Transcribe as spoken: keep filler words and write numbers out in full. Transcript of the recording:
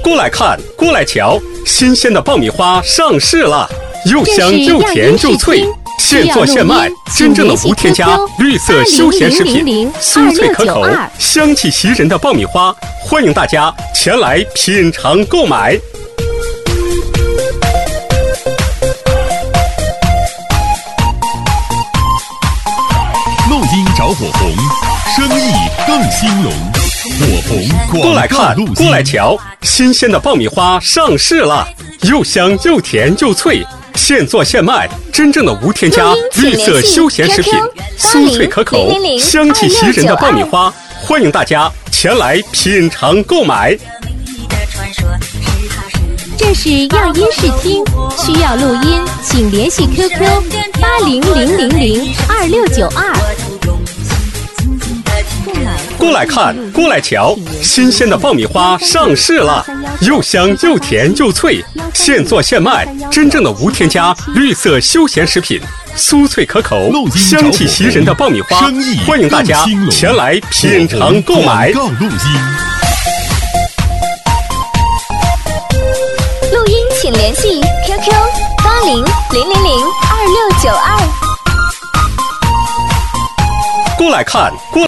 过来看，过来瞧，新鲜的爆米花上市了，又香又甜又脆，现做现卖，真正的无添加绿色休闲食品，酥脆可口，香气袭人的爆米花，欢迎大家前来品尝购买。 录音找火红，生意更兴隆。火红过来看，过来瞧，新鲜的爆米花上市了，又香又甜又脆，现做现卖，真正的无添加绿色休闲食品，酥脆可口，香气袭人的爆米花，欢迎大家前来品尝购买。 这是样音视听，需要录音请联系 Q Q 八零零零零二六九二。 过来看，过来瞧，新鲜的爆米花上市了，又香又甜又脆，现做现卖，真正的无添加绿色休闲食品，酥脆可口，香气袭人的爆米花，欢迎大家前来品尝购买。 录音录音请联系 Q Q 八零零零零二六九二。 过来看，过